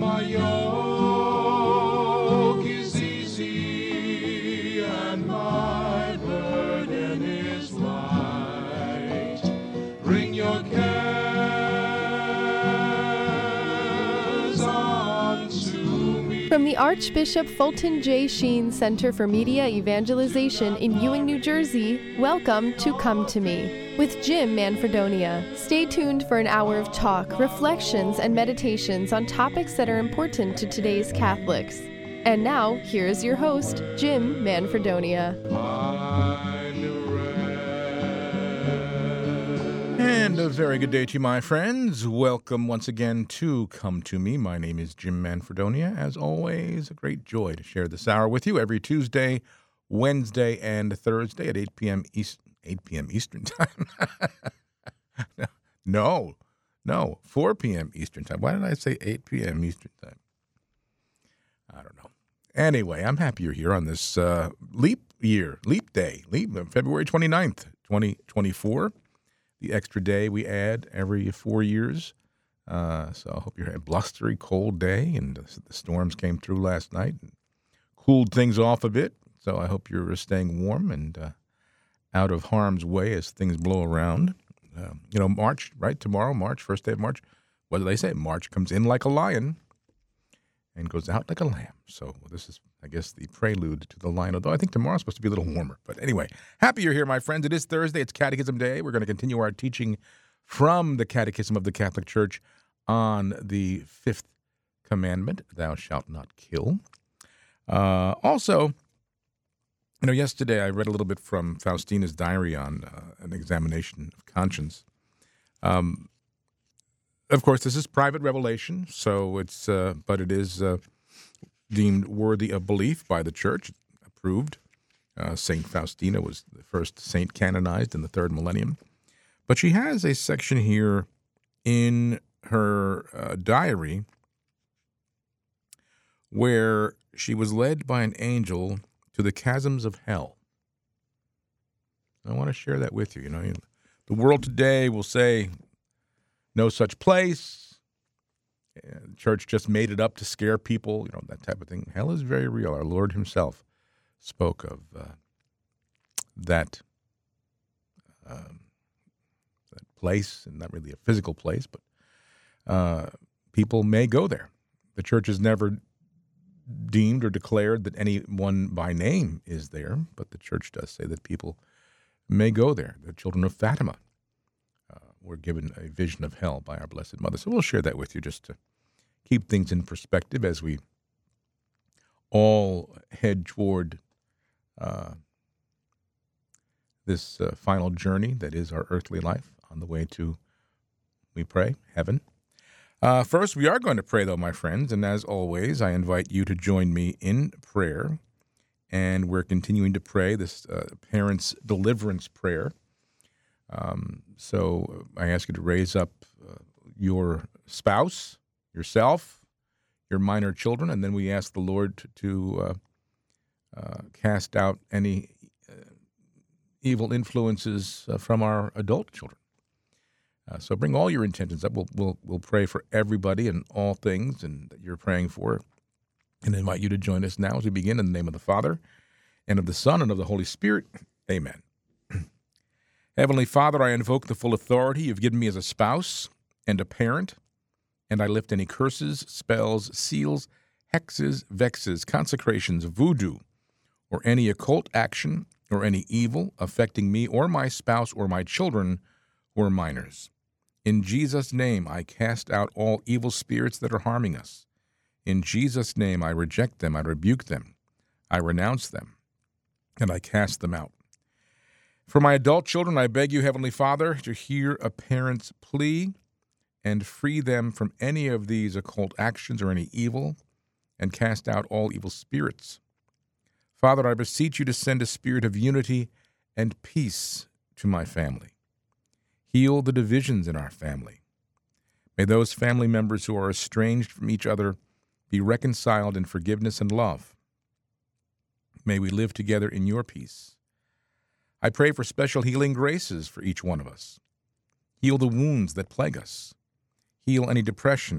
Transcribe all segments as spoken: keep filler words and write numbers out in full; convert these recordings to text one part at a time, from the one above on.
my yoke is easy and my burden is light. Bring your cares unto me. From the Archbishop Fulton J. Sheen Center for Media Evangelization in Ewing, New Jersey, welcome to Come to Me with Jim Manfredonia. Stay tuned for an hour of talk, reflections, and meditations on topics that are important to today's Catholics. And now, here is your host, Jim Manfredonia. And a very good day to you, my friends. Welcome once again to Come to Me. My name is Jim Manfredonia. As always, a great joy to share this hour with you every Tuesday, Wednesday, and Thursday at eight p.m. East, eight p.m. Eastern Time. no, no, four p.m. Eastern Time. Why did I say eight p.m. Eastern Time? I don't know. Anyway, I'm happy you're here on this uh, leap year, leap day, leap February twenty-ninth, twenty twenty-four. The extra day we add every four years. Uh, so I hope you're having a blustery, cold day, and the, the storms came through last night and cooled things off a bit. So I hope you're staying warm and uh, out of harm's way as things blow around. Uh, you know, March, right? Tomorrow, March, first day of March. What do they say? March comes in like a lion and goes out like a lamb. So this is, I guess, the prelude to the lion, although I think tomorrow's supposed to be a little warmer. But anyway, happy you're here, my friends. It is Thursday. It's Catechism Day. We're going to continue our teaching from the Catechism of the Catholic Church on the fifth commandment, thou shalt not kill. Uh, also, you know, yesterday I read a little bit from Faustina's diary on uh, an examination of conscience. Um Of course, this is private revelation, so it's, uh, but it is uh, deemed worthy of belief by the Church, approved. Uh, Saint Faustina was the first saint canonized in the third millennium. But she has a section here in her uh, diary where she was led by an angel to the chasms of hell. I want to share that with you. You know, the world today will say, no such place. The church just made it up to scare people, you know, that type of thing. Hell is very real. Our Lord himself spoke of uh, that, um, that place, and not really a physical place, but uh, people may go there. The church has never deemed or declared that anyone by name is there, but the church does say that people may go there. The children of Fatima were given a vision of hell by our Blessed Mother. So we'll share that with you just to keep things in perspective as we all head toward uh, this uh, final journey that is our earthly life on the way to, we pray, heaven. Uh, first, we are going to pray, though, my friends, and as always, I invite you to join me in prayer, and we're continuing to pray this uh, Parents' Deliverance Prayer. Um, so I ask you to raise up uh, your spouse, yourself, your minor children, and then we ask the Lord to, to uh, uh, cast out any uh, evil influences uh, from our adult children. Uh, so bring all your intentions up. We'll, we'll, we'll pray for everybody and all things and that you're praying for, and invite you to join us now as we begin in the name of the Father, and of the Son, and of the Holy Spirit. Amen. Heavenly Father, I invoke the full authority you've given me as a spouse and a parent, and I lift any curses, spells, seals, hexes, vexes, consecrations, voodoo, or any occult action or any evil affecting me or my spouse or my children who are minors. In Jesus' name, I cast out all evil spirits that are harming us. In Jesus' name, I reject them, I rebuke them, I renounce them, and I cast them out. For my adult children, I beg you, Heavenly Father, to hear a parent's plea and free them from any of these occult actions or any evil, and cast out all evil spirits. Father, I beseech you to send a spirit of unity and peace to my family. Heal the divisions in our family. May those family members who are estranged from each other be reconciled in forgiveness and love. May we live together in your peace. I pray for special healing graces for each one of us. Heal the wounds that plague us. Heal any depression,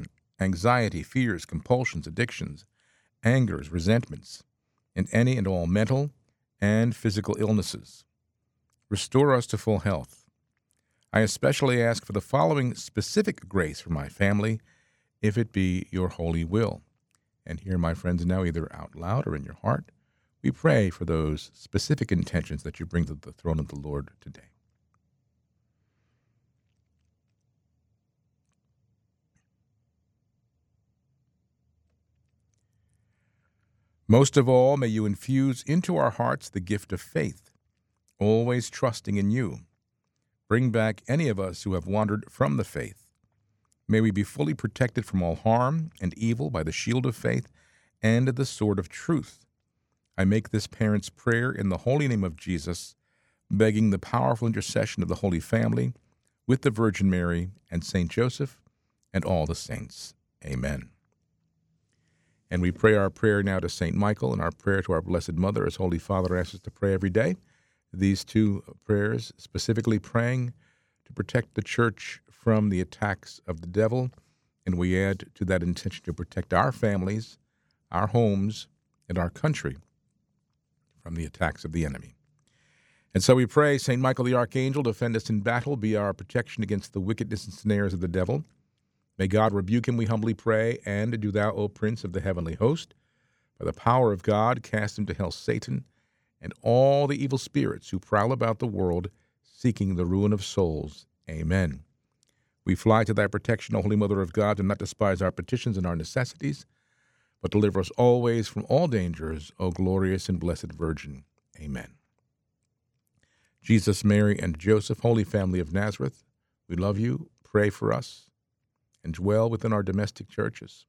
anxiety, fears, compulsions, addictions, angers, resentments, and any and all mental and physical illnesses. Restore us to full health. I especially ask for the following specific grace for my family, if it be your holy will. And here, my friends, now either out loud or in your heart, we pray for those specific intentions that you bring to the throne of the Lord today. Most of all, may you infuse into our hearts the gift of faith, always trusting in you. Bring back any of us who have wandered from the faith. May we be fully protected from all harm and evil by the shield of faith and the sword of truth. I make this parent's prayer in the holy name of Jesus, begging the powerful intercession of the Holy Family with the Virgin Mary and Saint Joseph and all the saints. Amen. And we pray our prayer now to Saint Michael and our prayer to our Blessed Mother as Holy Father asks us to pray every day. These two prayers specifically praying to protect the Church from the attacks of the devil, and we add to that intention to protect our families, our homes, and our country from the attacks of the enemy. And so we pray, Saint Michael the Archangel, defend us in battle, be our protection against the wickedness and snares of the devil. May God rebuke him, we humbly pray, and do thou, O Prince of the heavenly host, by the power of God, cast into hell Satan and all the evil spirits who prowl about the world, seeking the ruin of souls. Amen. We fly to thy protection, O Holy Mother of God, and not despise our petitions and our necessities, but deliver us always from all dangers, O glorious and blessed Virgin. Amen. Jesus, Mary, and Joseph, Holy Family of Nazareth, we love you. Pray for us and dwell within our domestic churches.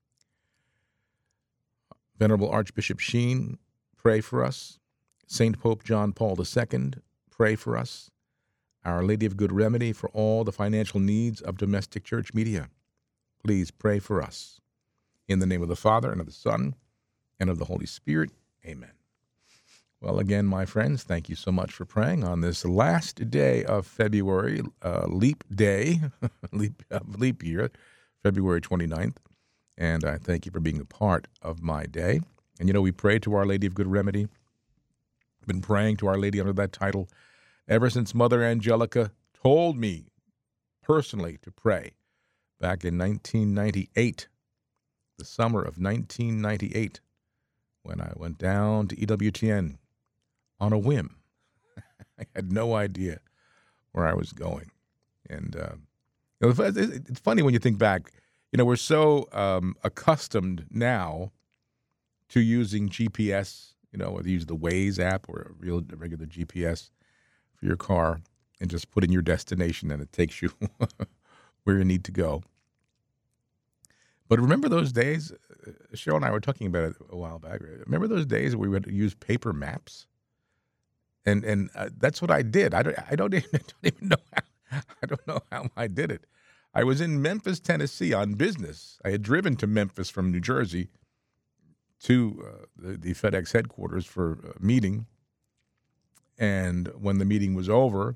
Venerable Archbishop Sheen, pray for us. Saint Pope John Paul the Second, pray for us. Our Lady of Good Remedy, for all the financial needs of domestic church media, please pray for us. In the name of the Father, and of the Son, and of the Holy Spirit, amen. Well, again, my friends, thank you so much for praying on this last day of February, uh, leap day, leap, uh, leap year, February twenty-ninth. And I thank you for being a part of my day. And, you know, we pray to Our Lady of Good Remedy. I've been praying to Our Lady under that title ever since Mother Angelica told me personally to pray back in nineteen ninety-eight, the summer of nineteen ninety-eight, when I went down to E W T N on a whim. I had no idea where I was going. And uh, you know, it's funny when you think back. You know, we're so um, accustomed now to using G P S, you know, whether you use the Waze app or a real regular G P S for your car and just put in your destination and it takes you where you need to go. But remember those days, Cheryl and I were talking about it a while back. Remember those days where we would use paper maps? And and uh, that's what I did. I don't, I don't, even, I don't even know how, I don't know how I did it. I was in Memphis, Tennessee on business. I had driven to Memphis from New Jersey to uh, the, the FedEx headquarters for a meeting. And when the meeting was over,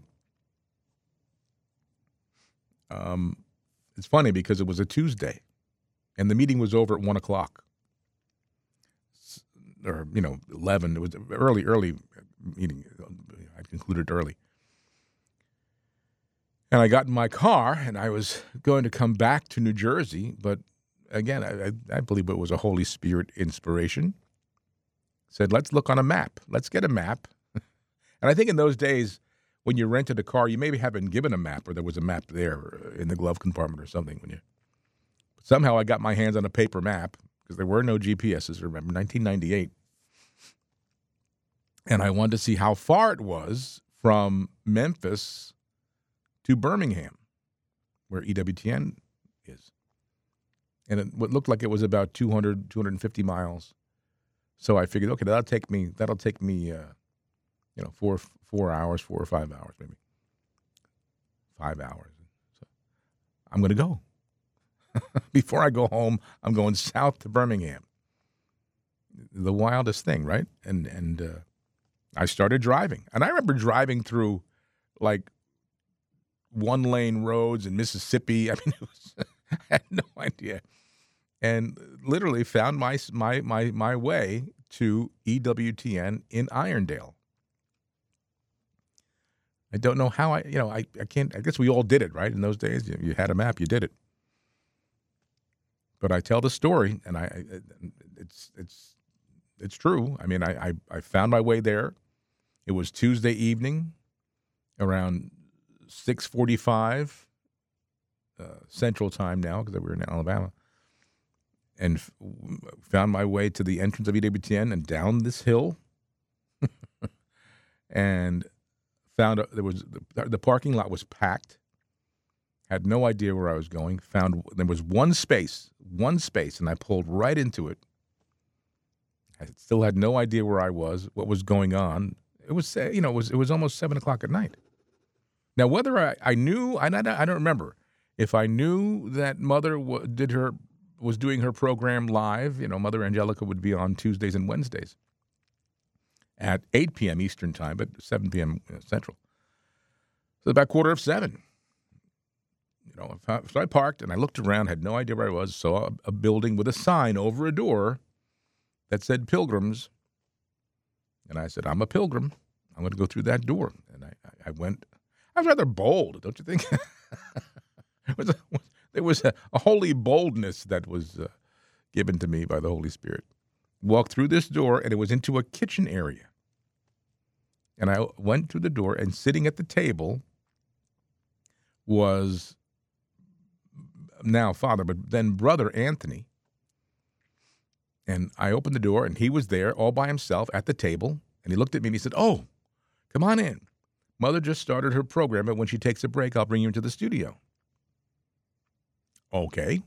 um, it's funny because it was a Tuesday, and the meeting was over at one o'clock, or you know, eleven. It was an early, early meeting. I concluded early. And I got in my car, and I was going to come back to New Jersey, but again, I, I believe it was a Holy Spirit inspiration. Said, let's look on a map. Let's get a map. And I think in those days, when you rented a car, you maybe haven't been given a map, or there was a map there in the glove compartment or something. When you somehow I got my hands on a paper map, because there were no G P S's, remember, nineteen ninety-eight. And I wanted to see how far it was from Memphis to Birmingham, where E W T N is. And it what looked like it was about two hundred, two hundred fifty miles. So I figured, okay, that'll take me, that'll take me, uh, you know, four, four hours, four or five hours, maybe. Five hours. So I'm going to go. Before I go home, I'm going south to Birmingham. The wildest thing, right? And, and uh, I started driving. And I remember driving through, like, one-lane roads in Mississippi. I mean, it was, I had no idea and literally found my my my my way to E W T N in Irondale. I don't know how I, you know, I, I can't, I guess we all did it, right? In those days, you, you had a map, you did it. But I tell the story, and I, it's, it's, it's true. I mean, I, I, I found my way there. It was Tuesday evening around six forty-five uh, Central Time now, because we were in Alabama, and f- found my way to the entrance of E W T N and down this hill, and found a, there was the, the parking lot was packed. Had no idea where I was going. Found there was one space, one space, and I pulled right into it. I still had no idea where I was, what was going on. It was, you know, it was it was almost seven o'clock at night. Now, whether I, I knew, I don't, I don't remember if I knew that Mother w- did her was doing her program live. You know, Mother Angelica would be on Tuesdays and Wednesdays at eight p.m. Eastern Time, but seven p.m. Central. So about quarter of seven. You know, so I parked and I looked around, had no idea where I was, saw a, a building with a sign over a door that said Pilgrims. And I said, I'm a pilgrim. I'm going to go through that door. And I, I went. I was rather bold, don't you think? it was a, there was a, a holy boldness that was uh, given to me by the Holy Spirit. Walked through this door, and it was into a kitchen area. And I went to the door, and sitting at the table was now father, but then brother Anthony. And I opened the door, and he was there all by himself at the table. And he looked at me, and he said, "Oh, come on in. Mother just started her program, but when she takes a break, I'll bring you into the studio." Okay.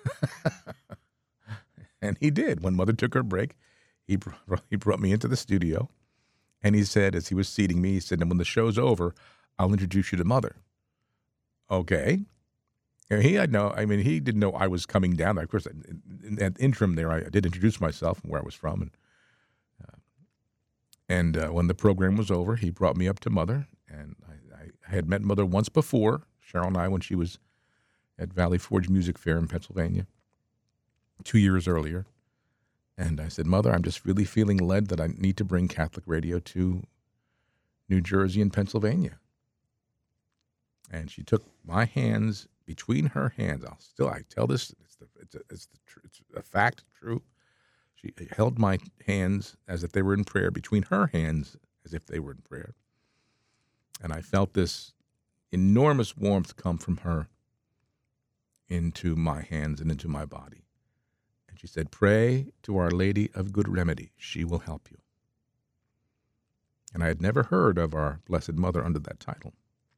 And he did. When Mother took her break, he brought, he brought me into the studio. And he said, as he was seating me, he said, "And when the show's over, I'll introduce you to Mother." Okay. And he had no, I mean, he didn't know I was coming down. Of course, in, in that interim there, I, I did introduce myself and where I was from. And uh, and uh, when the program was over, he brought me up to Mother. And I, I had met Mother once before, Cheryl and I, when she was at Valley Forge Music Fair in Pennsylvania, two years earlier. And I said, "Mother, I'm just really feeling led that I need to bring Catholic radio to New Jersey and Pennsylvania." And she took my hands between her hands. I'll still, I tell this, it's the, it's a, it's the, it's a fact, true. She held my hands as if they were in prayer, between her hands as if they were in prayer. And I felt this enormous warmth come from her into my hands and into my body. And she said, "Pray to Our Lady of Good Remedy. She will help you." And I had never heard of our Blessed Mother under that title.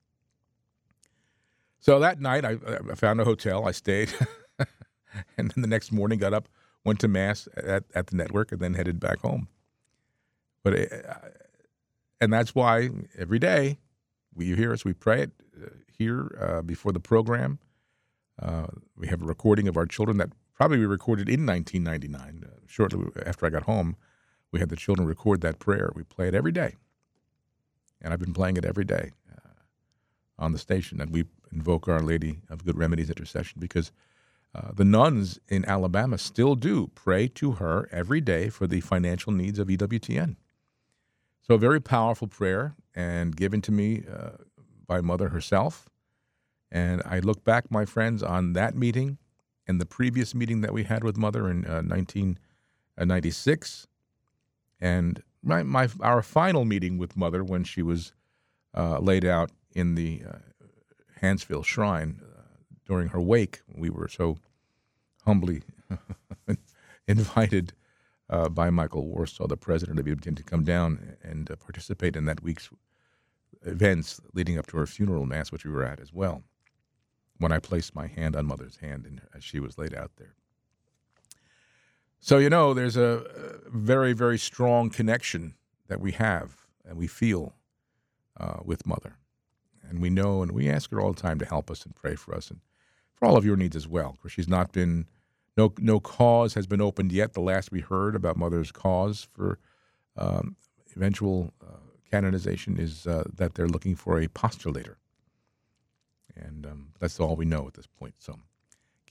So that night, I, I found a hotel. I stayed. And then the next morning, got up, went to Mass at, at the network, and then headed back home. But it, And that's why every day, we, you hear us, we pray it uh, here uh, before the program. Uh, we have a recording of our children that probably we recorded in nineteen ninety-nine. Uh, shortly after I got home, we had the children record that prayer. We play it every day. And I've been playing it every day uh, on the station. And we invoke Our Lady of Good Remedies intercession because uh, the nuns in Alabama still do pray to her every day for the financial needs of E W T N. So a very powerful prayer and given to me uh, by Mother herself. And I look back, my friends, on that meeting and the previous meeting that we had with Mother in uh, nineteen ninety-six, and my, my our final meeting with Mother when she was uh, laid out in the uh, Hansville Shrine uh, during her wake. We were so humbly invited uh, by Michael Warsaw, the president of E W T N, to come down and uh, participate in that week's events leading up to her funeral mass, which we were at as well, when I placed my hand on Mother's hand and as she was laid out there. So, you know, there's a very, very strong connection that we have and we feel uh, with Mother. And we know and we ask her all the time to help us and pray for us and for all of your needs as well. Because she's not been, no no cause has been opened yet. The last we heard about Mother's cause for um, eventual uh, canonization is uh, that they're looking for a postulator. And um, that's all we know at this point. So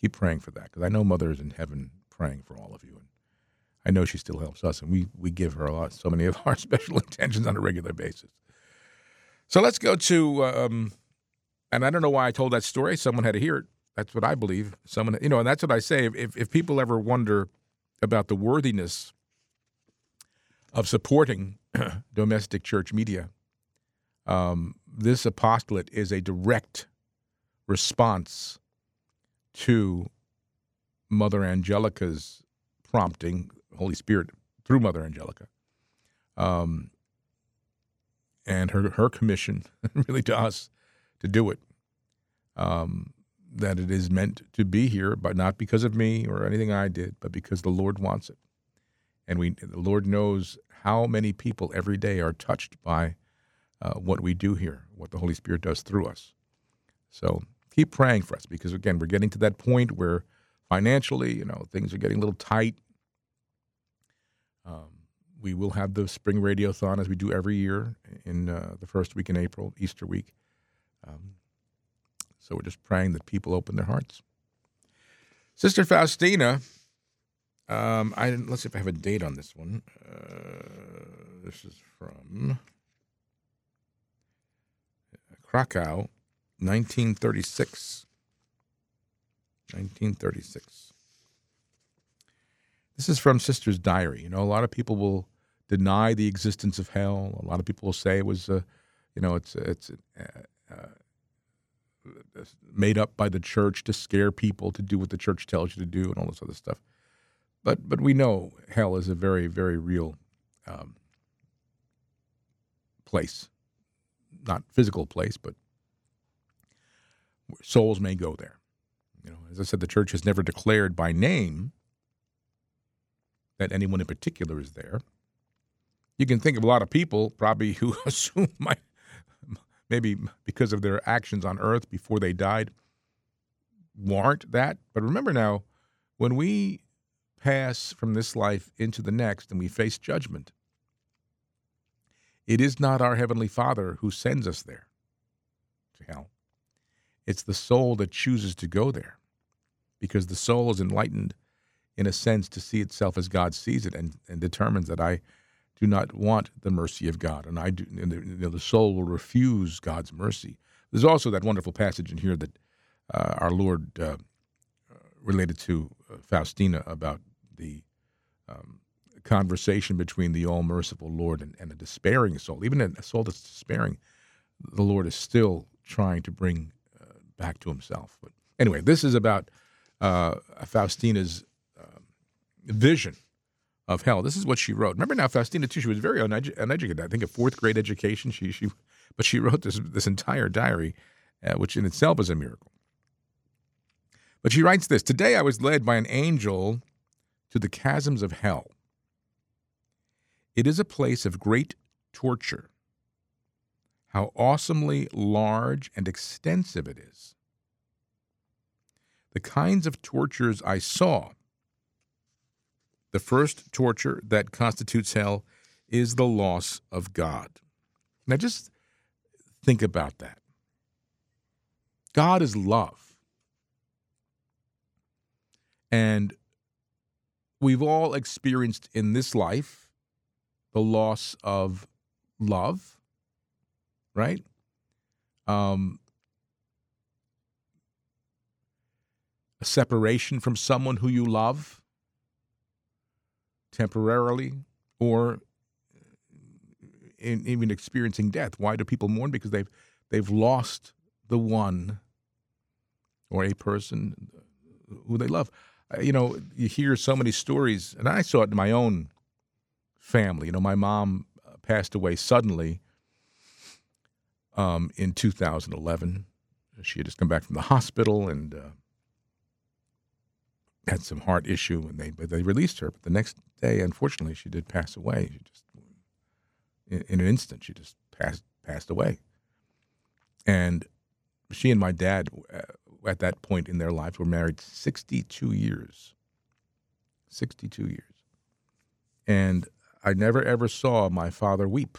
keep praying for that, because I know Mother is in heaven praying for all of you, and I know she still helps us, and we we give her a lot, so many of our special intentions on a regular basis. So let's go to, um, and I don't know why I told that story. Someone had to hear it. That's what I believe. Someone, you know, and that's what I say. If if people ever wonder about the worthiness of supporting domestic church media, um, this apostolate is a direct response to Mother Angelica's prompting, Holy Spirit through Mother Angelica, um, and her her commission, really to us, to do it. Um, that it is meant to be here, but not because of me or anything I did, but because the Lord wants it. And we, the Lord knows how many people every day are touched by uh, what we do here, what the Holy Spirit does through us. So keep praying for us, because, again, we're getting to that point where financially, you know, things are getting a little tight. Um, we will have the spring radiothon, as we do every year, in uh, the first week in April, Easter week. Um, So we're just praying that people open their hearts. Sister Faustina, um, I let's see if I have a date on this one. Uh, this is from Krakow, nineteen thirty-six. nineteen thirty-six. This is from Sister's diary. You know, a lot of people will deny the existence of hell. A lot of people will say it was, uh, you know, it's it's. Uh, uh, made up by the church to scare people to do what the church tells you to do and all this other stuff. But but we know hell is a very, very real um, place. Not physical place, but souls may go there. You know, as I said, the church has never declared by name that anyone in particular is there. You can think of a lot of people probably who assume my maybe because of their actions on earth before they died, warrant that. But remember now, when we pass from this life into the next and we face judgment, it is not our Heavenly Father who sends us there to hell. It's the soul that chooses to go there, because the soul is enlightened, in a sense, to see itself as God sees it, and, and determines that I do not want the mercy of God, and I do. And the, you know, the soul will refuse God's mercy. There's also that wonderful passage in here that uh, our Lord uh, related to uh, Faustina about the um, conversation between the all-merciful Lord and, and a despairing soul. Even a soul that's despairing, the Lord is still trying to bring uh, back to Himself. But anyway, this is about uh, Faustina's uh, vision of hell. This is what she wrote. Remember now, Faustina too, she was very unedu- uneducated. I think a fourth grade education. She she, but she wrote this this entire diary, uh, which in itself is a miracle. But she writes this: "Today I was led by an angel to the chasms of hell. It is a place of great torture. How awesomely large and extensive it is. The kinds of tortures I saw. The first torture that constitutes hell is the loss of God." Now just think about that. God is love. And we've all experienced in this life the loss of love, right? Um, a separation from someone who you love, temporarily, or in, even experiencing death. Why do people mourn? Because they've they've lost the one or a person who they love. Uh, you know, you hear so many stories, and I saw it in my own family. You know, my mom passed away suddenly um, in two thousand eleven. She had just come back from the hospital and uh, had some heart issue, and they but they released her. But the next day, unfortunately, she did pass away. She just in, in an instant, she just passed passed away. And she and my dad, uh, at that point in their lives, were married sixty-two years. sixty-two years. And I never ever saw my father weep.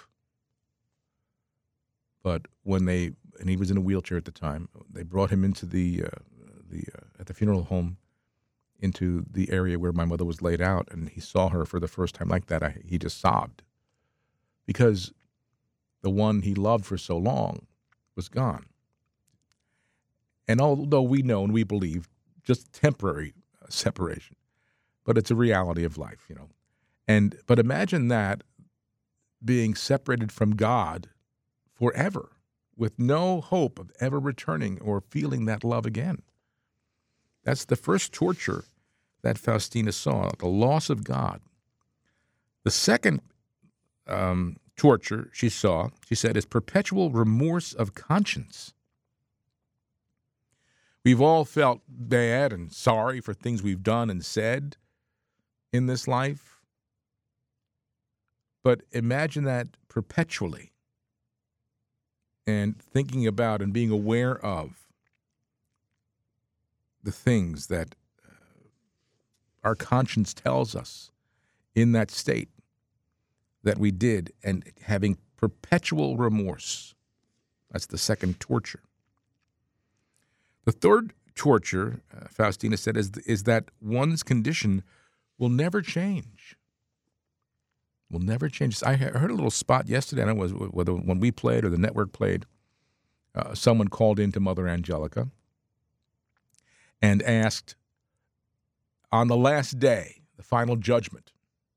But when they, and he was in a wheelchair at the time, they brought him into the uh, the uh, at the funeral home into the area where my mother was laid out, and he saw her for the first time like that, I, he just sobbed because the one he loved for so long was gone. And although we know and we believe just temporary uh, separation, but it's a reality of life, you know. And but imagine that being separated from God forever with no hope of ever returning or feeling that love again. That's the first torture that Faustina saw, the loss of God. The second um, torture she saw, she said, is perpetual remorse of conscience. We've all felt bad and sorry for things we've done and said in this life. But imagine that perpetually and thinking about and being aware of the things that uh, our conscience tells us in that state that we did and having perpetual remorse. That's the second torture. The third torture, uh, Faustina said, is, is that one's condition will never change. Will never change. I heard a little spot yesterday, I don't know whether when we played or the network played, uh, someone called in to Mother Angelica and asked, on the last day, the final judgment,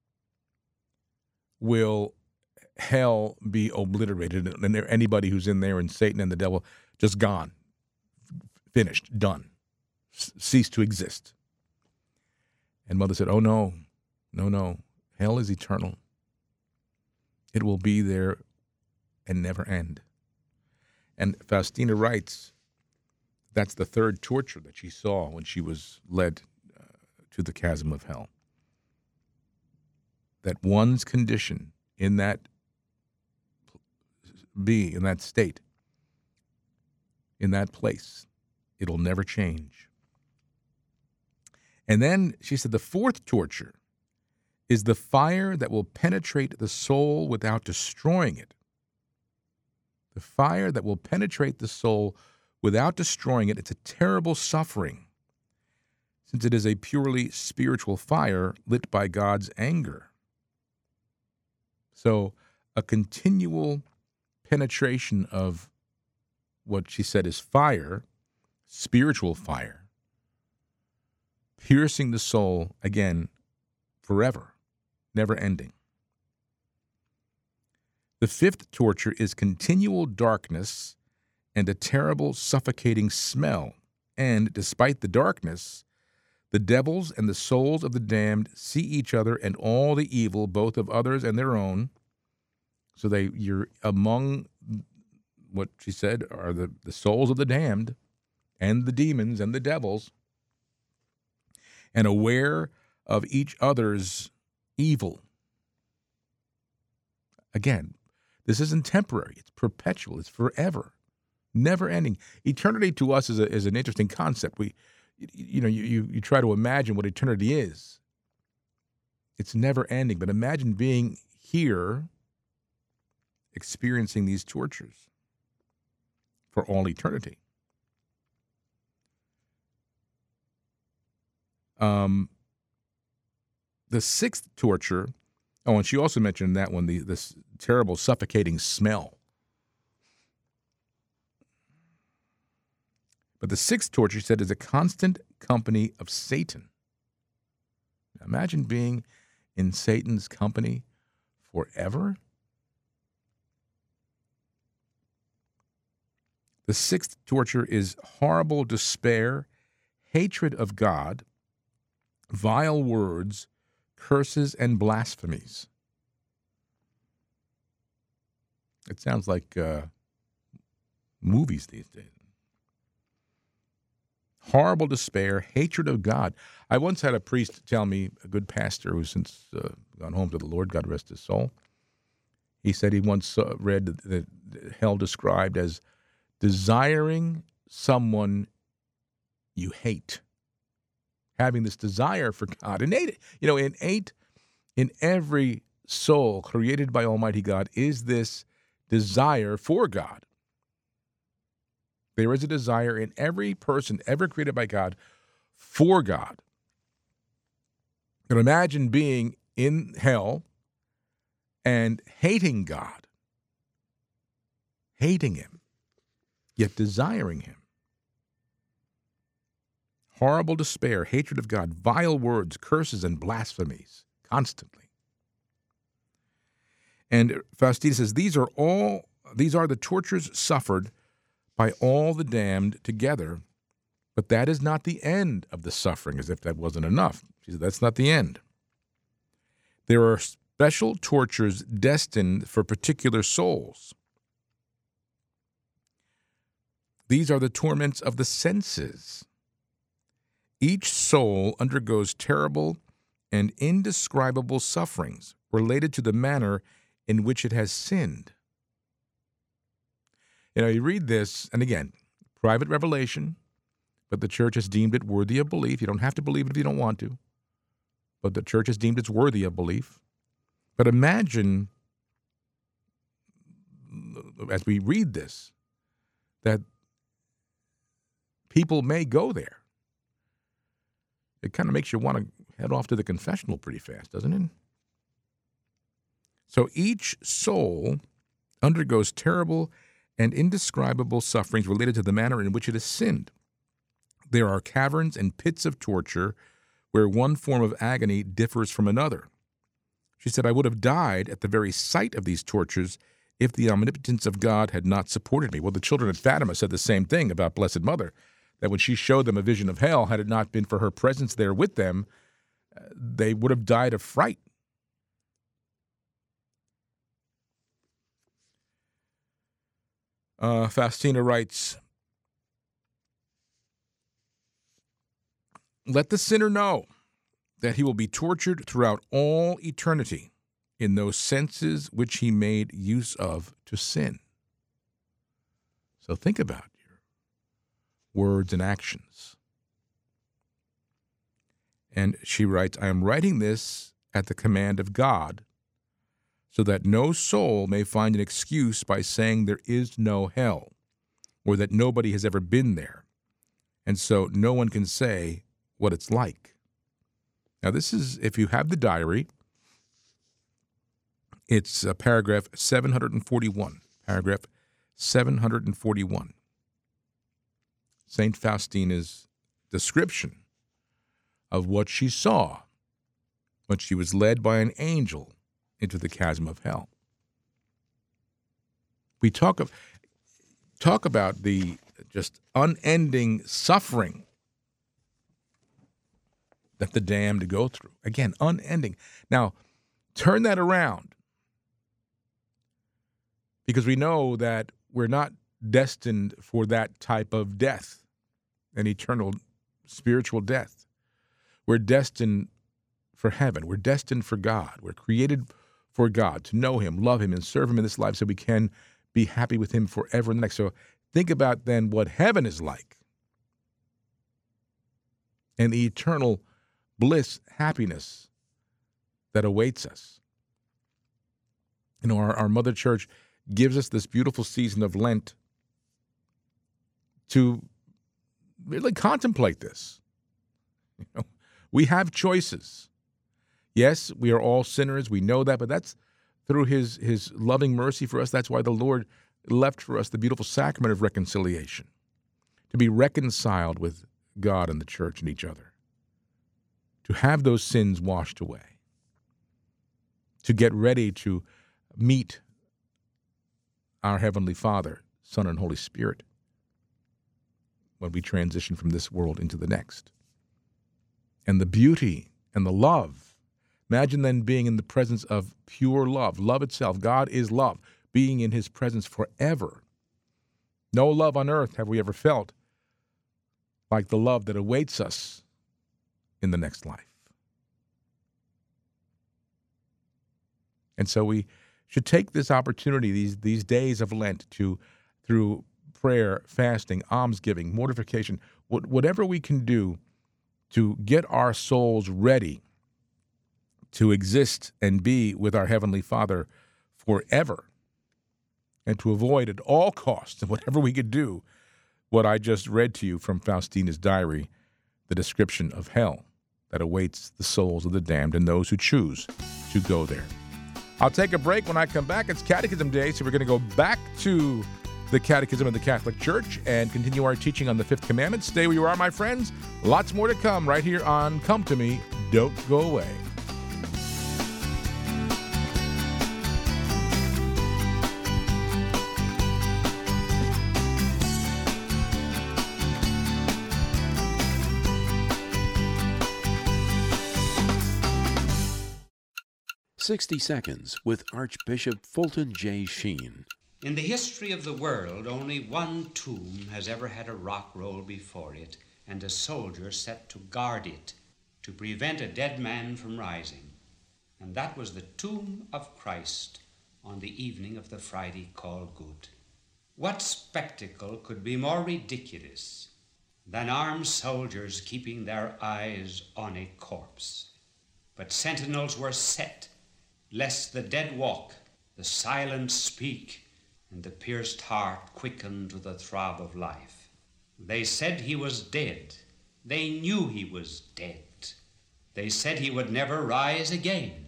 will hell be obliterated and anybody who's in there and Satan and the devil just gone, finished, done, c- cease to exist? And Mother said, oh, no, no, no, hell is eternal. It will be there and never end. And Faustina writes, that's the third torture that she saw when she was led uh, to the chasm of hell. That one's condition in that being, in that state, in that place, it'll never change. And then she said the fourth torture is the fire that will penetrate the soul without destroying it. The fire that will penetrate the soul without destroying it. It's a terrible suffering, since it is a purely spiritual fire lit by God's anger. So a continual penetration of what she said is fire, spiritual fire, piercing the soul, again, forever, never ending. The fifth torture is continual darkness and a terrible suffocating smell. And despite the darkness, the devils and the souls of the damned see each other and all the evil, both of others and their own. So they you're among what she said are the, the souls of the damned and the demons and the devils, and aware of each other's evil. Again, this isn't temporary. It's perpetual. It's forever, never ending. Eternity to us is a, is an interesting concept. We, you, you know, you, you you try to imagine what eternity is. It's never ending. But imagine being here, experiencing these tortures for all eternity. Um, the sixth torture, oh, and she also mentioned that one, the this terrible suffocating smell. But the sixth torture, she said, is a constant company of Satan. Now imagine being in Satan's company forever. The sixth torture is horrible despair, hatred of God, vile words, curses, and blasphemies. It sounds like uh, movies these days. Horrible despair, hatred of God. I once had a priest tell me, a good pastor who's since uh, gone home to the Lord, God rest his soul. He said he once uh, read that hell described as desiring someone you hate. Having this desire for God. Innate, you know, innate in every soul created by Almighty God is this desire for God, There is a desire in every person ever created by God for God. And imagine being in hell and hating God, hating him, yet desiring him. Horrible despair, hatred of God, vile words, curses, and blasphemies, constantly. And Faustina says, these are all, these are the tortures suffered by all the damned together, but that is not the end of the suffering, as if that wasn't enough. She said, that's not the end. There are special tortures destined for particular souls. These are the torments of the senses. Each soul undergoes terrible and indescribable sufferings related to the manner in which it has sinned. You know, you read this, and again, private revelation, but the church has deemed it worthy of belief. You don't have to believe it if you don't want to, but the church has deemed it's worthy of belief. But imagine, as we read this, that people may go there. It kind of makes you want to head off to the confessional pretty fast, doesn't it? So each soul undergoes terrible and indescribable sufferings related to the manner in which it has sinned. There are caverns and pits of torture where one form of agony differs from another. She said, I would have died at the very sight of these tortures if the omnipotence of God had not supported me. Well, the children at Fatima said the same thing about Blessed Mother, that when she showed them a vision of hell, had it not been for her presence there with them, they would have died of fright. Uh, Faustina writes, let the sinner know that he will be tortured throughout all eternity in those senses which he made use of to sin. So think about your words and actions. And she writes, I am writing this at the command of God, so that no soul may find an excuse by saying there is no hell, or that nobody has ever been there, and so no one can say what it's like. Now, this is, if you have the diary, it's uh, paragraph seven forty-one. Paragraph seven forty-one. Saint Faustina's description of what she saw when she was led by an angel into the chasm of hell. We talk of talk about the just unending suffering that the damned go through. Again, unending. Now, turn that around, because we know that we're not destined for that type of death, an eternal spiritual death. We're destined for heaven. We're destined for God. We're created for God, to know him, love him, and serve him in this life so we can be happy with him forever in the next. So think about then what heaven is like and the eternal bliss, happiness that awaits us. You know, our, our Mother Church gives us this beautiful season of Lent to really contemplate this. You know, we have choices. Yes, we are all sinners. We know that, but that's through his, his loving mercy for us. That's why the Lord left for us the beautiful sacrament of reconciliation, to be reconciled with God and the church and each other, to have those sins washed away, to get ready to meet our Heavenly Father, Son, and Holy Spirit when we transition from this world into the next. And the beauty and the love. Imagine then being in the presence of pure love, love itself. God is love, being in his presence forever. No love on earth have we ever felt like the love that awaits us in the next life. And so we should take this opportunity, these, these days of Lent, to, through prayer, fasting, almsgiving, mortification, whatever we can do to get our souls ready to exist and be with our Heavenly Father forever, and to avoid at all costs, and whatever we could do, what I just read to you from Faustina's diary, the description of hell that awaits the souls of the damned and those who choose to go there. I'll take a break. When I come back, it's Catechism Day, so we're going to go back to the Catechism of the Catholic Church and continue our teaching on the Fifth Commandment. Stay where you are, my friends. Lots more to come right here on Come to Me. Don't go away. sixty Seconds with Archbishop Fulton J. Sheen. In the history of the world, only one tomb has ever had a rock roll before it and a soldier set to guard it to prevent a dead man from rising. And that was the tomb of Christ on the evening of the Friday called Good. What spectacle could be more ridiculous than armed soldiers keeping their eyes on a corpse? But sentinels were set, lest the dead walk, the silent speak, and the pierced heart quicken to the throb of life. They said he was dead. They knew he was dead. They said he would never rise again.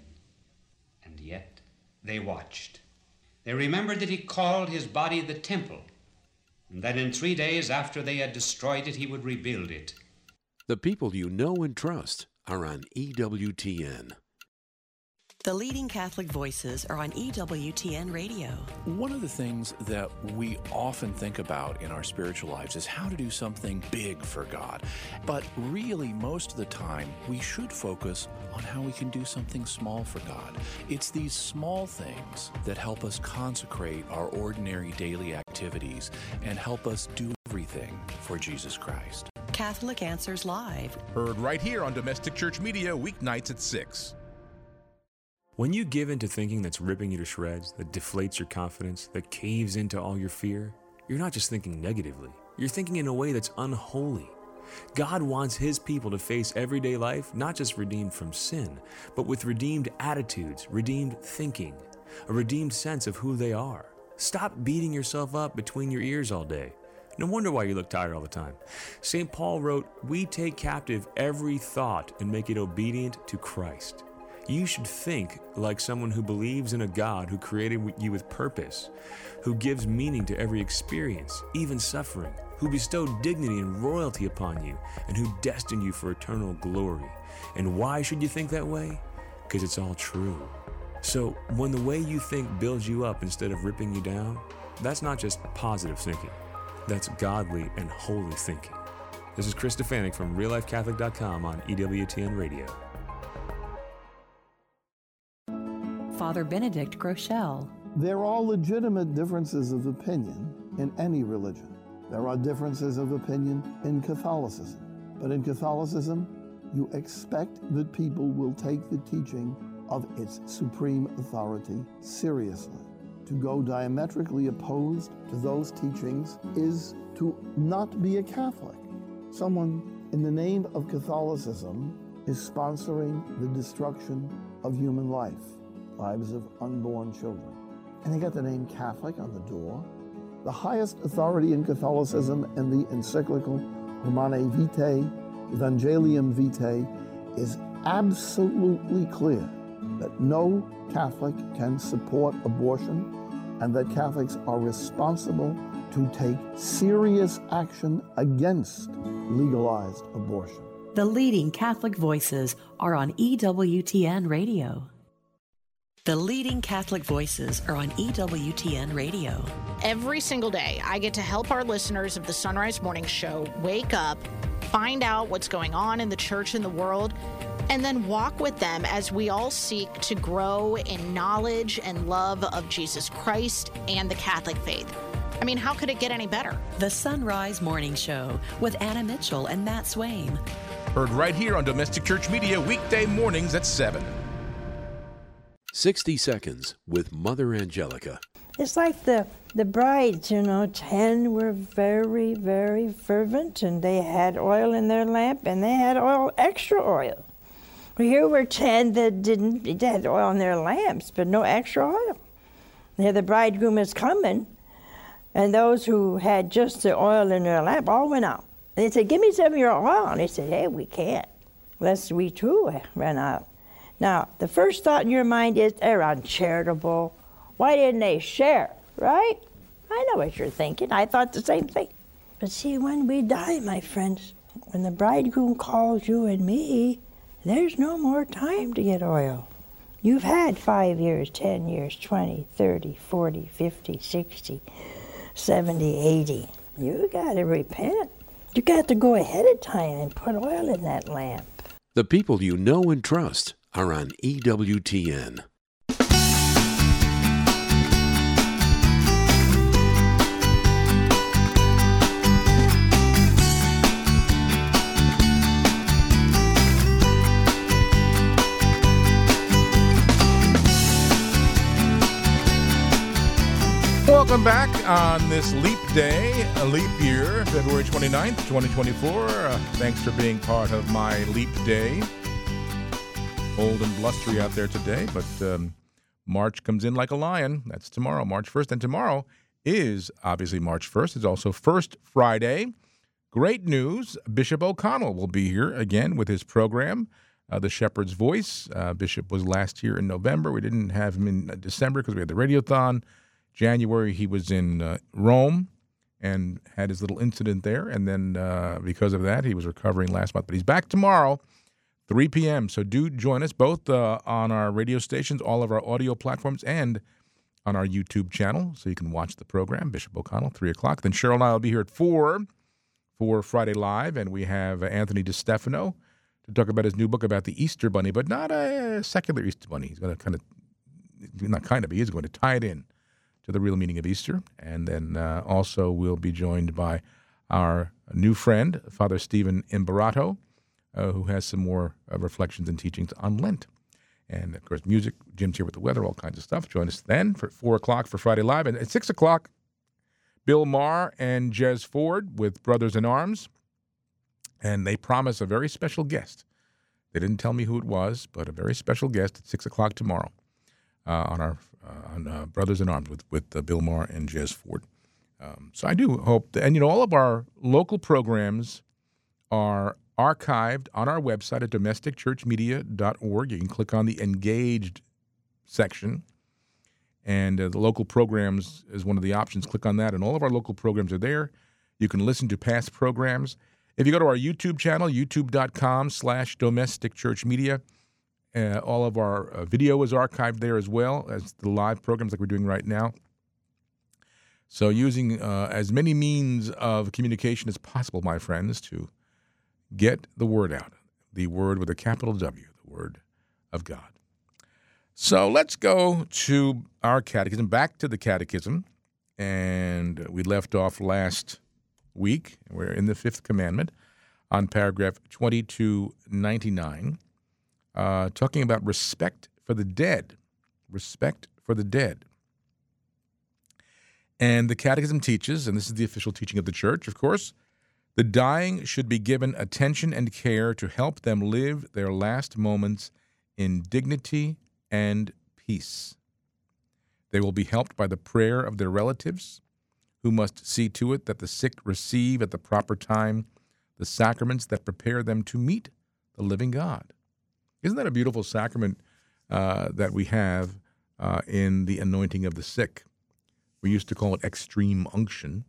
And yet they watched. They remembered that he called his body the temple, and that in three days after they had destroyed it, he would rebuild it. The people you know and trust are on E W T N. The leading Catholic voices are on E W T N Radio. One of the things that we often think about in our spiritual lives is how to do something big for God. But really, most of the time, we should focus on how we can do something small for God. It's these small things that help us consecrate our ordinary daily activities and help us do everything for Jesus Christ. Catholic Answers Live. Heard right here on Domestic Church Media, weeknights at six. When you give in to thinking that's ripping you to shreds, that deflates your confidence, that caves into all your fear, you're not just thinking negatively. You're thinking in a way that's unholy. God wants His people to face everyday life, not just redeemed from sin, but with redeemed attitudes, redeemed thinking, a redeemed sense of who they are. Stop beating yourself up between your ears all day. No wonder why you look tired all the time. Saint Paul wrote, "We take captive every thought and make it obedient to Christ." You should think like someone who believes in a God who created you with purpose, who gives meaning to every experience, even suffering, who bestowed dignity and royalty upon you, and who destined you for eternal glory. And why should you think that way? Because it's all true. So when the way you think builds you up instead of ripping you down, that's not just positive thinking. That's godly and holy thinking. This is Chris Stefanik from real life catholic dot com on E W T N Radio. Father Benedict Groeschel. There are legitimate differences of opinion in any religion. There are differences of opinion in Catholicism. But in Catholicism, you expect that people will take the teaching of its supreme authority seriously. To go diametrically opposed to those teachings is to not be a Catholic. Someone in the name of Catholicism is sponsoring the destruction of human life, lives of unborn children. And they got the name Catholic on the door. The highest authority in Catholicism in the encyclical Humanae Vitae, Evangelium Vitae, is absolutely clear that no Catholic can support abortion and that Catholics are responsible to take serious action against legalized abortion. The leading Catholic voices are on E W T N Radio. The leading Catholic voices are on E W T N Radio. Every single day, I get to help our listeners of the Sunrise Morning Show wake up, find out what's going on in the church and the world, and then walk with them as we all seek to grow in knowledge and love of Jesus Christ and the Catholic faith. I mean, how could it get any better? The Sunrise Morning Show with Anna Mitchell and Matt Swaim. Heard right here on Domestic Church Media, weekday mornings at seven. sixty Seconds with Mother Angelica. It's like the, the brides, you know, ten were very, very fervent, and they had oil in their lamp, and they had oil, extra oil. Well, here were ten that didn't, they had oil in their lamps, but no extra oil. Here the bridegroom is coming, And those who had just the oil in their lamp all went out. And they said, give me some of your oil. And they said, hey, we can't, lest we too run out. Now, the first thought in your mind is, they're uncharitable. Why didn't they share, right? I know what you're thinking. I thought the same thing. But see, when we die, my friends, when the bridegroom calls you and me, there's no more time to get oil. You've had five years, ten years, twenty, thirty, forty, fifty, sixty, seventy, eighty. You got to repent. You got to go ahead of time and put oil in that lamp. The people you know and trust are on E W T N. Welcome back on this leap day, a leap year, February twenty-ninth, twenty twenty-four. Uh, thanks for being part of my leap day. Cold and blustery out there today, but um, March comes in like a lion. That's tomorrow, March first. And tomorrow is obviously March first. It's also First Friday. Great news. Bishop O'Connell will be here again with his program, uh, The Shepherd's Voice. Uh, Bishop was last year in November. We didn't have him in December because we had the Radiothon. January, he was in uh, Rome and had his little incident there. And then uh, because of that, he was recovering last month. But he's back tomorrow, three p.m. So do join us both uh, on our radio stations, all of our audio platforms, and on our YouTube channel. So you can watch the program, Bishop O'Connell, three o'clock. Then Cheryl and I will be here at four for Friday Live. And we have uh, Anthony DiStefano to talk about his new book about the Easter Bunny, but not a secular Easter Bunny. He's going to kind of, not kind of, he is going to tie it in to the real meaning of Easter. And then uh, also we'll be joined by our new friend, Father Stephen Imbarato, uh, who has some more uh, reflections and teachings on Lent. And, of course, music. Jim's here with the weather, all kinds of stuff. Join us then for four o'clock for Friday Live. And at six o'clock, Bill Maher and Jez Ford with Brothers in Arms. And they promise a very special guest. They didn't tell me who it was, but a very special guest at six o'clock tomorrow uh, on our Uh, on uh, Brothers in Arms with, with uh, Bill Maher and Jez Ford. Um, so I do hope that, and you know, all of our local programs are archived on our website at domestic church media dot org. You can click on the Engaged section, and uh, the local programs is one of the options. Click on that, and all of our local programs are there. You can listen to past programs. If you go to our YouTube channel, youtube.com slash domestic church media, Uh, all of our uh, video is archived there as well as the live programs like we're doing right now. So using uh, as many means of communication as possible, my friends, to get the word out. The word with a capital W, the word of God. So let's go to our catechism, back to the catechism. And we left off last week. We're in the fifth commandment on paragraph twenty-two ninety-nine. Uh, talking about respect for the dead, respect for the dead. And the Catechism teaches, and this is the official teaching of the Church, of course, the dying should be given attention and care to help them live their last moments in dignity and peace. They will be helped by the prayer of their relatives, who must see to it that the sick receive at the proper time the sacraments that prepare them to meet the living God. Isn't that a beautiful sacrament uh, that we have uh, in the anointing of the sick? We used to call it extreme unction.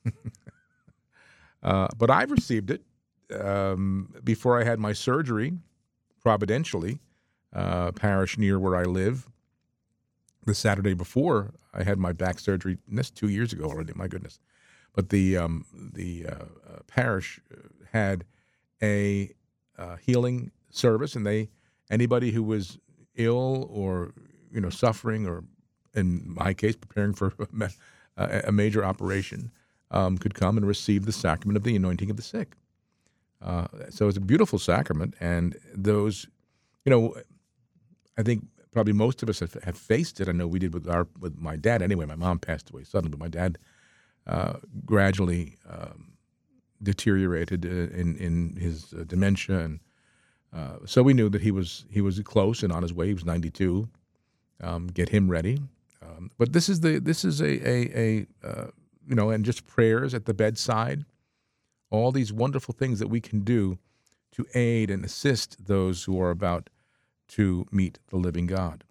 uh, but I've received it um, before I had my surgery, providentially, uh, parish near where I live. The Saturday before I had my back surgery, and that's two years ago already, my goodness. But the, um, the uh, uh, parish had a uh, healing service, and they anybody who was ill or, you know, suffering, or in my case, preparing for a, a major operation, um, could come and receive the sacrament of the anointing of the sick. Uh, so it's a beautiful sacrament, and those, you know, I think probably most of us have, have faced it. I know we did with our with my dad. Anyway, my mom passed away suddenly, but my dad uh, gradually um, deteriorated uh, in in his uh, dementia, and Uh, so we knew that he was he was close and on his way. He was ninety-two. Um, get him ready. Um, but this is the this is a a, a uh, you know, and just prayers at the bedside, all these wonderful things that we can do to aid and assist those who are about to meet the living God.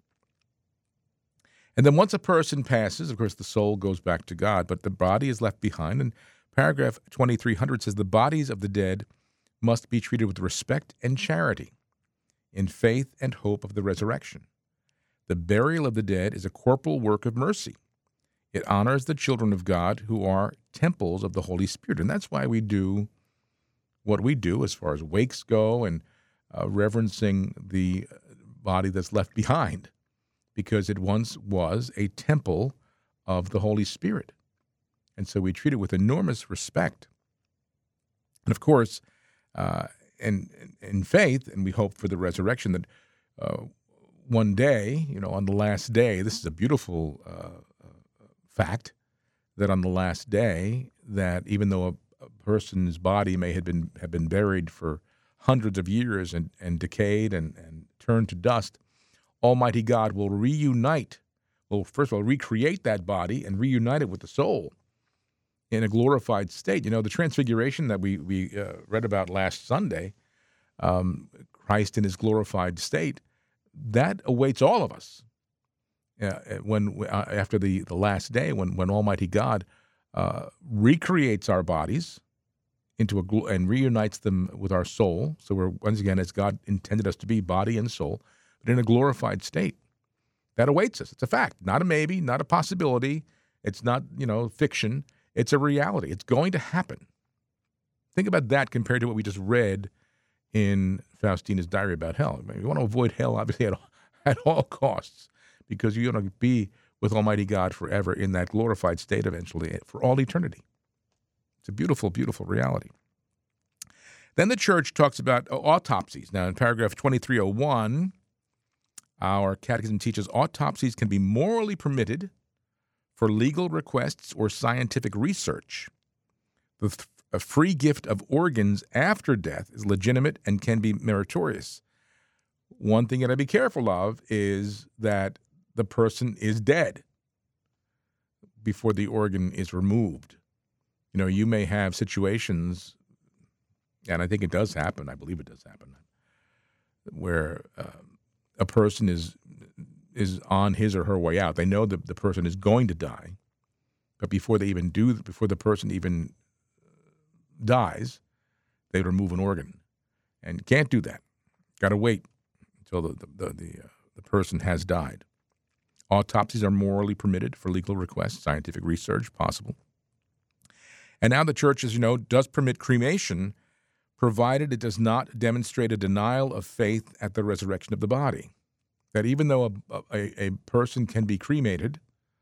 And then once a person passes, of course, the soul goes back to God, but the body is left behind. And paragraph twenty-three hundred says, the bodies of the dead must be treated with respect and charity, in faith and hope of the resurrection. The burial of the dead is a corporal work of mercy. It honors the children of God who are temples of the Holy Spirit. And that's why we do what we do as far as wakes go and uh, reverencing the body that's left behind, because it once was a temple of the Holy Spirit. And so we treat it with enormous respect. And of course, uh, in, in faith, and we hope for the resurrection, that uh, one day, you know, on the last day, this is a beautiful uh, fact, that on the last day, that even though a, a person's body may have been have been buried for hundreds of years and, and decayed and, and turned to dust, Almighty God will reunite, will first of all recreate that body and reunite it with the soul in a glorified state. You know, the transfiguration that we, we uh, read about last Sunday, um, Christ in his glorified state, that awaits all of us. Uh, when uh, after the, the last day, when, when Almighty God uh, recreates our bodies into a gl- and reunites them with our soul, so we're once again as God intended us to be, body and soul, but in a glorified state. That awaits us. It's a fact, not a maybe, not a possibility. It's not, you know, fiction. It's a reality. It's going to happen. Think about that compared to what we just read in Faustina's diary about hell. I mean, you want to avoid hell, obviously, at all, at all costs, because you're going to be with Almighty God forever in that glorified state eventually for all eternity. It's a beautiful, beautiful reality. Then the church talks about autopsies. Now, in paragraph twenty-three oh one, our catechism teaches autopsies can be morally permitted for legal requests or scientific research. The th- a free gift of organs after death is legitimate and can be meritorious. One thing you got to be careful of is that the person is dead before the organ is removed. You know, you may have situations, and I think it does happen, I believe it does happen, where uh, a person is is on his or her way out. They know that the person is going to die, but before they even do, before the person even dies, they remove an organ, and can't do that. Got to wait until the the the, the, uh, the person has died. Autopsies are morally permitted for legal requests, scientific research possible. And now the church, as you know, does permit cremation, provided it does not demonstrate a denial of faith at the resurrection of the body. That even though a, a, a person can be cremated,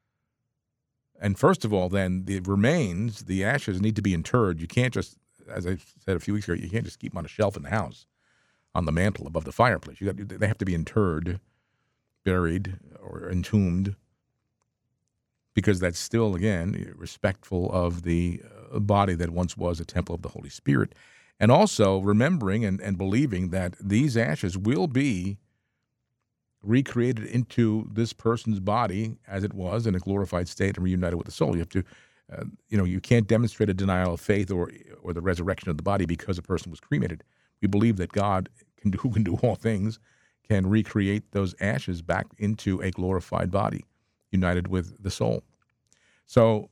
and first of all, then the remains, the ashes, need to be interred. You can't just, as I said a few weeks ago, you can't just keep them on a shelf in the house, on the mantle above the fireplace. You got, they have to be interred, buried, or entombed, because that's still, again, respectful of the uh, body that once was a temple of the Holy Spirit. And also remembering and, and believing that these ashes will be recreated into this person's body as it was in a glorified state and reunited with the soul. You have to, uh, you know, you can't demonstrate a denial of faith or or the resurrection of the body because a person was cremated. We believe that God, can do, who can do all things, can recreate those ashes back into a glorified body, united with the soul. So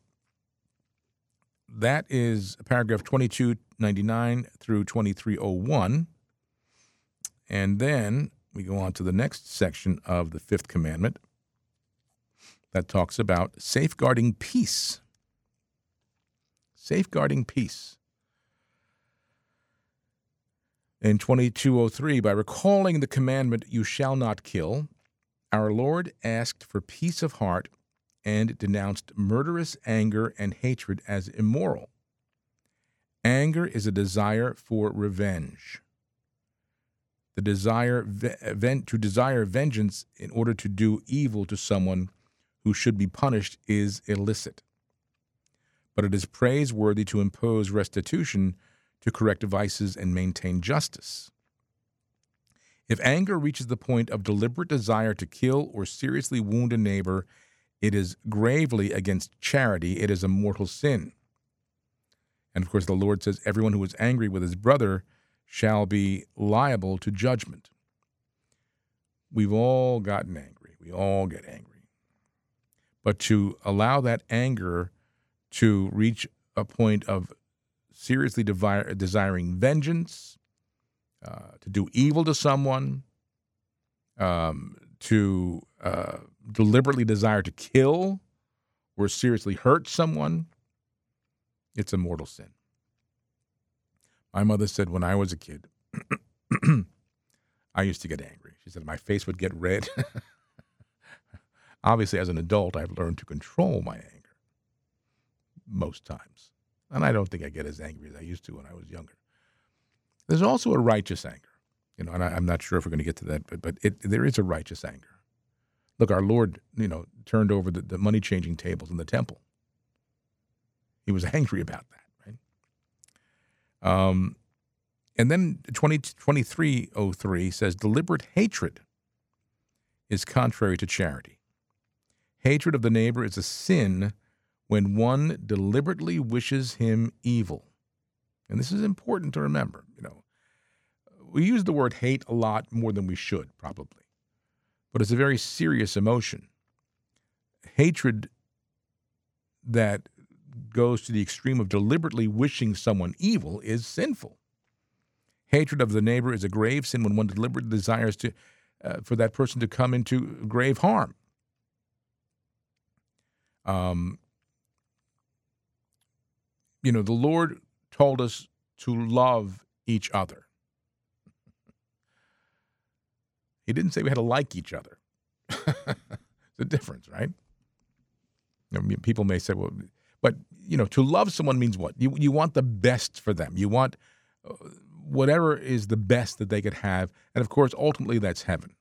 that is paragraph twenty-two ninety-nine through twenty-three oh one. And then we go on to the next section of the fifth commandment that talks about safeguarding peace. Safeguarding peace. In twenty-two oh three, by recalling the commandment, you shall not kill, our Lord asked for peace of heart and denounced murderous anger and hatred as immoral. Anger is a desire for revenge. The desire ve- to desire vengeance in order to do evil to someone who should be punished is illicit. But it is praiseworthy to impose restitution to correct vices and maintain justice. If anger reaches the point of deliberate desire to kill or seriously wound a neighbor, It is gravely against charity. It is a mortal sin. And of course, the Lord says, everyone who is angry with his brother shall be liable to judgment. We've all gotten angry. We all get angry. But to allow that anger to reach a point of seriously devi- desiring vengeance, uh, to do evil to someone, um, to uh, deliberately desire to kill or seriously hurt someone, it's a mortal sin. My mother said when I was a kid, I used to get angry. She said my face would get red. Obviously, as an adult, I've learned to control my anger most times. And I don't think I get as angry as I used to when I was younger. There's also a righteous anger. You know, and I, I'm not sure if we're going to get to that, but, but it, there is a righteous anger. Look, our Lord, you know, turned over the, the money-changing tables in the temple. He was angry about that, right? Um, and then twenty-three oh three says, deliberate hatred is contrary to charity. Hatred of the neighbor is a sin when one deliberately wishes him evil. And this is important to remember. You know, we use the word hate a lot more than we should, probably. But it's a very serious emotion. Hatred that goes to the extreme of deliberately wishing someone evil is sinful. Hatred of the neighbor is a grave sin when one deliberately desires to, uh, for that person to come into grave harm. Um, you know, the Lord told us to love each other. He didn't say we had to like each other. It's a difference, right? I mean, people may say, well, but, you know, to love someone means what? You, you want the best for them. You want uh, whatever is the best that they could have. And, of course, ultimately, that's heaven.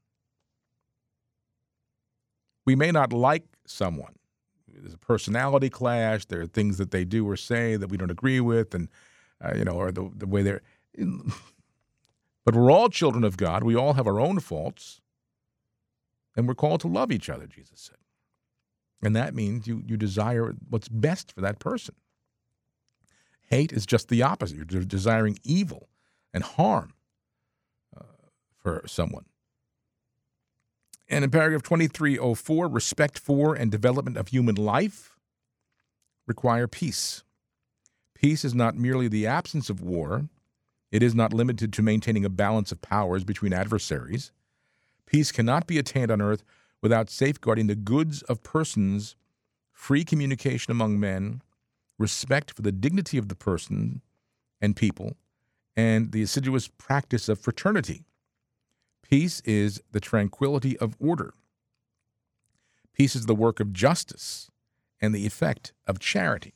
We may not like someone. There's a personality clash. There are things that they do or say that we don't agree with, and, uh, you know, or the, the way they're... But we're all children of God. We all have our own faults. And we're called to love each other, Jesus said. And that means you, you desire what's best for that person. Hate is just the opposite. You're de- desiring evil and harm uh, for someone. And in paragraph twenty-three oh four, respect for and development of human life require peace. Peace is not merely the absence of war. It is not limited to maintaining a balance of powers between adversaries. Peace cannot be attained on earth without safeguarding the goods of persons, free communication among men, respect for the dignity of the person and people, and the assiduous practice of fraternity. Peace is the tranquility of order. Peace is the work of justice and the effect of charity.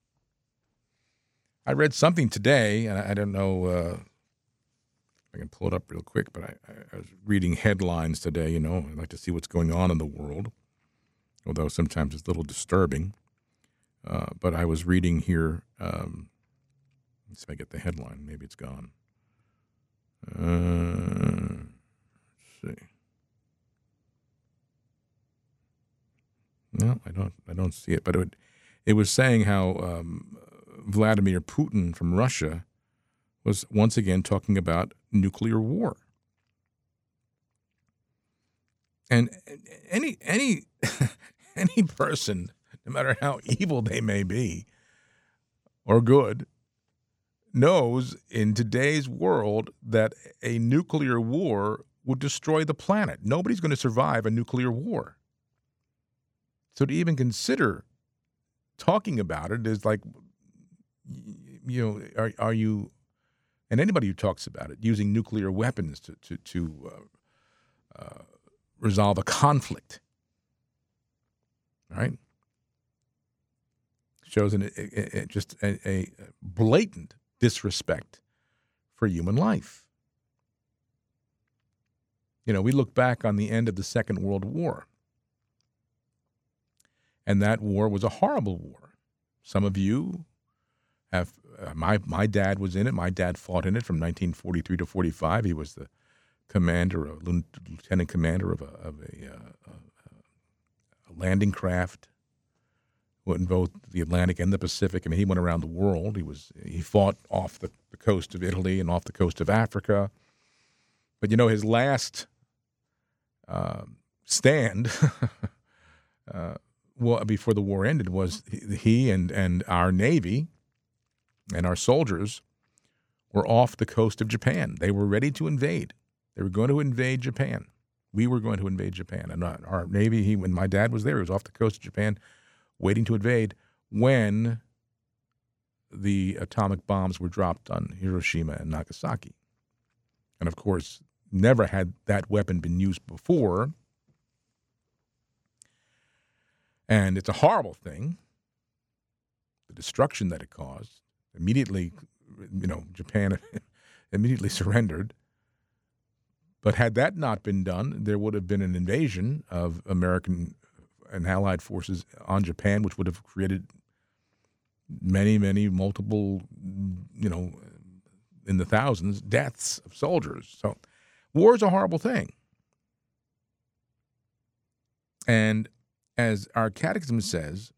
I read something today, and I don't know uh, if I can pull it up real quick, but I, I was reading headlines today, you know. I like to see what's going on in the world, although sometimes it's a little disturbing. Uh, but I was reading here, um, let's see if I get the headline. Maybe it's gone. Uh, let's see. No, I don't. I don't see it. But it, it was saying how um, Vladimir Putin from Russia was once again talking about nuclear war. And any any any person, no matter how evil they may be or good, knows in today's world that a nuclear war would destroy the planet. Nobody's going to survive a nuclear war. So to even consider talking about it is like, you know, are, are you, and anybody who talks about it, using nuclear weapons to to, to uh, uh, resolve a conflict, right? Shows an, a, a, just a, a blatant disrespect for human life. You know, we look back on the end of the Second World War, and that war was a horrible war. Some of you have, uh, my my dad was in it. My dad fought in it from nineteen forty-three to forty-five. He was the commander, a lieutenant commander of a, of a, uh, a landing craft, went in both the Atlantic and the Pacific. I mean, he went around the world. He was he fought off the, the coast of Italy and off the coast of Africa. But, you know, his last uh, stand uh, well, before the war ended was he and, and our Navy and our soldiers were off the coast of Japan. They were ready to invade. They were going to invade Japan. We were going to invade Japan. And our, our Navy, he, when my dad was there, he was off the coast of Japan waiting to invade when the atomic bombs were dropped on Hiroshima and Nagasaki. And, of course, never had that weapon been used before. And it's a horrible thing, the destruction that it caused. Immediately, you know, Japan immediately surrendered. But had that not been done, there would have been an invasion of American and Allied forces on Japan, which would have created many, many multiple, you know, in the thousands, deaths of soldiers. So war is a horrible thing. And as our catechism says,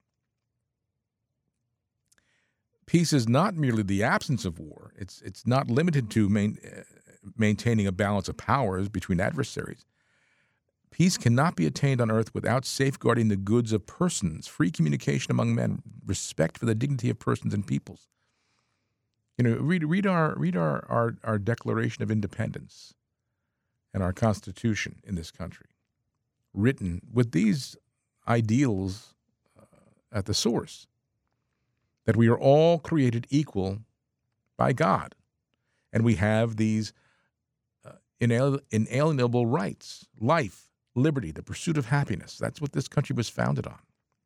peace is not merely the absence of war. It's it's not limited to main, uh, maintaining a balance of powers between adversaries. Peace cannot be attained on earth without safeguarding the goods of persons, free communication among men, respect for the dignity of persons and peoples. You know, read read our read our, our, our Declaration of Independence and our Constitution in this country, written with these ideals uh, at the source, that we are all created equal by God, and we have these uh, inal- inalienable rights: life, liberty, the pursuit of happiness. That's what this country was founded on.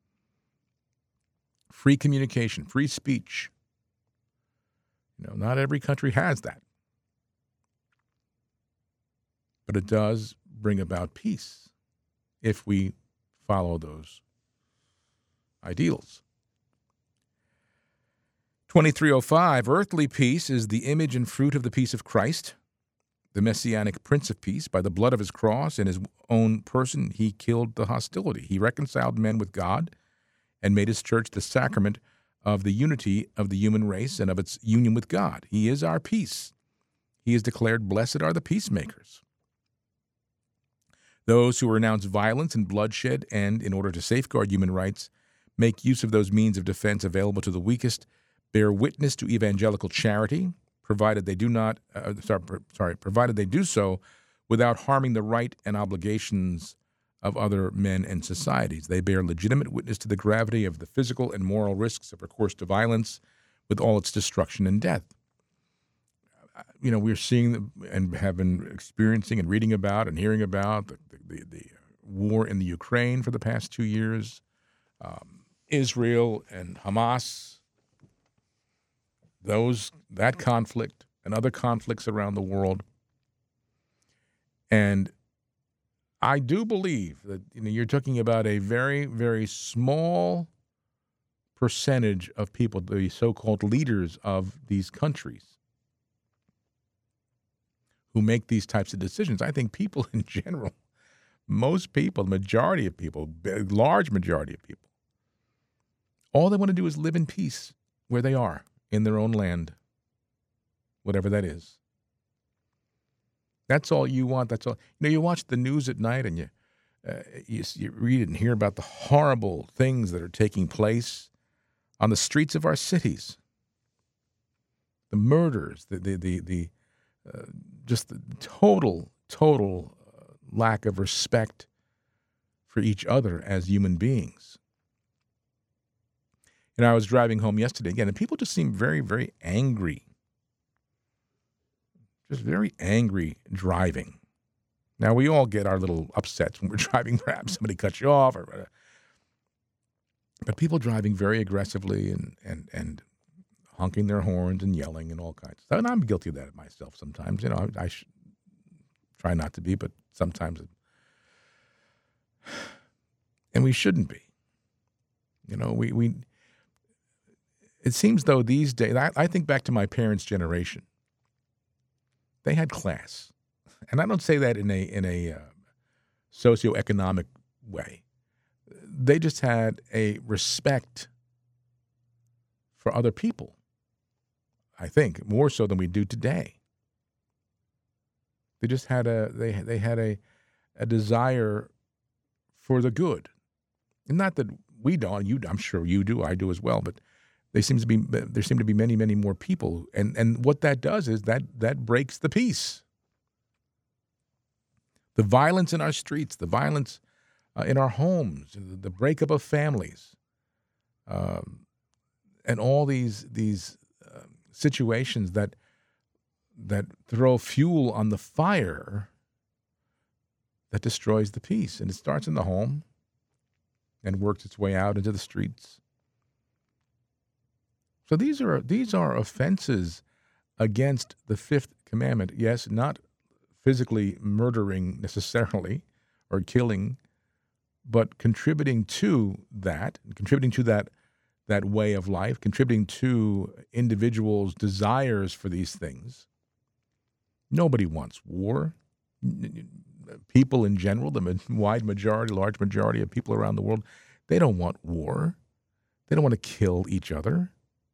Free communication, free speech. You know, not every country has that. But it does bring about peace if we follow those ideals. twenty-three oh five, earthly peace is the image and fruit of the peace of Christ, the Messianic Prince of Peace. By the blood of his cross and his own person, he killed the hostility. He reconciled men with God and made his church the sacrament of the unity of the human race and of its union with God. He is our peace. He is declared, blessed are the peacemakers. Those who renounce violence and bloodshed and, in order to safeguard human rights, make use of those means of defense available to the weakest, bear witness to evangelical charity, provided they do not, uh, sorry, sorry, provided they do so without harming the right and obligations of other men and societies. They bear legitimate witness to the gravity of the physical and moral risks of recourse to violence with all its destruction and death. You know, we're seeing and have been experiencing and reading about and hearing about the, the, the war in the Ukraine for the past two years, um, Israel and Hamas, those that conflict and other conflicts around the world. And I do believe that, you know, you're talking about a very, very small percentage of people, the so-called leaders of these countries, who make these types of decisions. I think people in general, most people, the majority of people, a large majority of people, all they want to do is live in peace where they are, in their own land, whatever that is. That's all you want. That's all. You know, you watch the news at night and you, uh, you, you read and hear about the horrible things that are taking place on the streets of our cities. The murders, the, the, the, the uh, just the total, total uh, lack of respect for each other as human beings. You know, I was driving home yesterday again, and people just seem very, very angry. Just very angry driving. Now, we all get our little upsets when we're driving. Perhaps somebody cuts you off. Or, but people driving very aggressively and, and, and honking their horns and yelling and all kinds of stuff. And I'm guilty of that myself sometimes. You know, I, I sh- try not to be, but sometimes. It, and we shouldn't be. You know, we... we It seems though these days, I, I think back to my parents' generation. They had class, and I don't say that in a in a uh, socioeconomic way. they just had a respect for other people, I think, more so than we do today. They just had a they they had a a desire for the good. And not that we don't, you I'm sure you do, I do as well, but there seems to be there seem to be many, many more people. And and what that does is that that breaks the peace. The violence in our streets, the violence uh, in our homes, the breakup of families, um, and all these these uh, situations that that throw fuel on the fire that destroys the peace. And it starts in the home and works its way out into the streets. So these are these are offenses against the fifth commandment. Yes, not physically murdering necessarily or killing, but contributing to that, contributing to that that way of life, contributing to individuals' desires for these things. Nobody wants war. People in general, the wide majority, large majority of people around the world, they don't want war. They don't want to kill each other.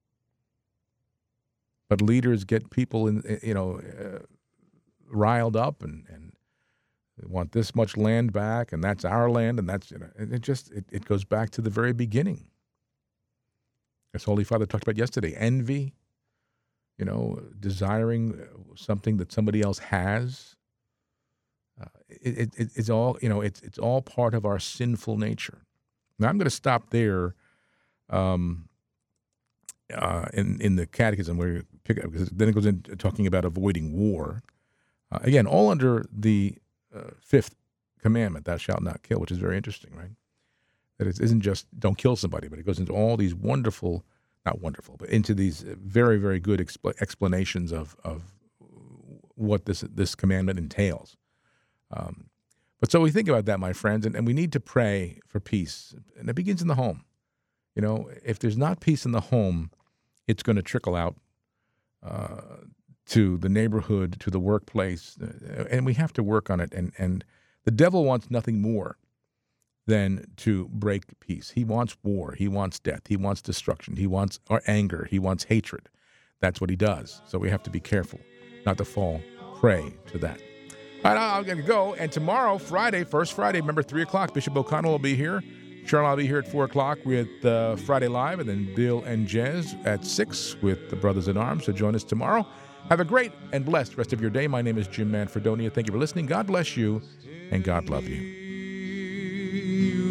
But leaders get people in, you know, uh, riled up and, and they want this much land back, and that's our land, and that's, you know, it just, it, it goes back to the very beginning. As Holy Father talked about yesterday, envy, you know, desiring something that somebody else has. Uh, it, it, it's all, you know, it's it's all part of our sinful nature. Now, I'm going to stop there um, uh, in, in the Catechism, where you pick up, because then it goes into talking about avoiding war. Uh, again, all under the uh, fifth commandment, thou shalt not kill, which is very interesting, right? That it isn't just don't kill somebody, but it goes into all these wonderful, not wonderful, but into these very, very good expl- explanations of of what this this commandment entails. Um, but so we think about that, my friends, and, and we need to pray for peace. And it begins in the home. You know, if there's not peace in the home, it's going to trickle out uh, to the neighborhood, to the workplace, and we have to work on it. And, and the devil wants nothing more than to break peace. He wants war. He wants death. He wants destruction. He wants or anger. He wants hatred. That's what he does. So we have to be careful not to fall prey to that. All right, I'm going to go. And tomorrow, Friday, first Friday, remember, three o'clock, Bishop O'Connell will be here. Charlotte will be here at four o'clock with uh, Friday Live, and then Bill and Jez at six with the Brothers in Arms. So join us tomorrow. Have a great and blessed rest of your day. My name is Jim Manfredonia. Thank you for listening. God bless you, and God love you.